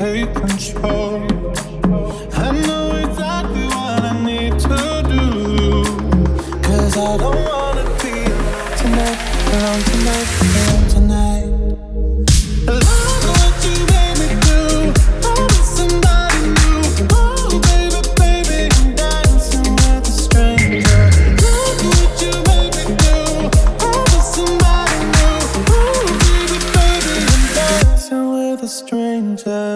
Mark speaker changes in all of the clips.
Speaker 1: take control. I know exactly what I need to do, 'cause I don't wanna be alone tonight, alone tonight, alone tonight. Look what you made me do. Oh, with somebody new. Oh, baby, baby, I'm dancing with a stranger. Look what you made me do. Oh, with somebody new. Oh, baby, baby, I'm dancing with a stranger.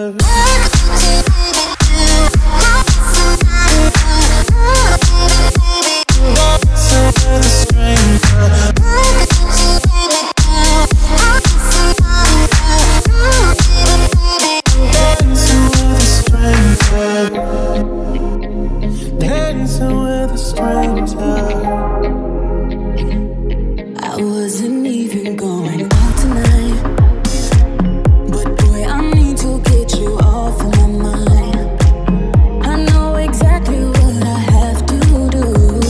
Speaker 1: Dancing with a stranger.
Speaker 2: I wasn't even going out tonight, but boy, I need to get you off of my mind. I know exactly what I have to do.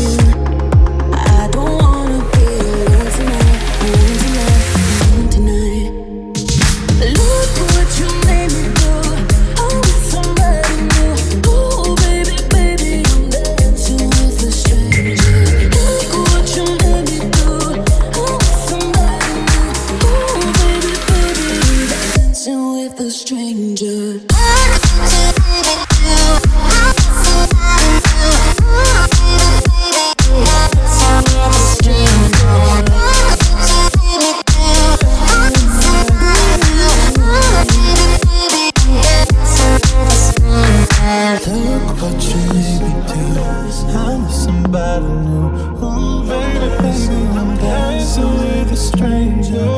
Speaker 2: I don't wanna be alone tonight, alone tonight, alone tonight. Look what you made me do. I'm with somebody new. Oh, baby, baby, I'm dancing with a stranger. Look what you made me do. I'm with somebody new. Oh, baby, baby, I'm dancing with a stranger.
Speaker 1: Look what you made me do. I'm with somebody new. Ooh, baby, baby, I'm dancing with a stranger.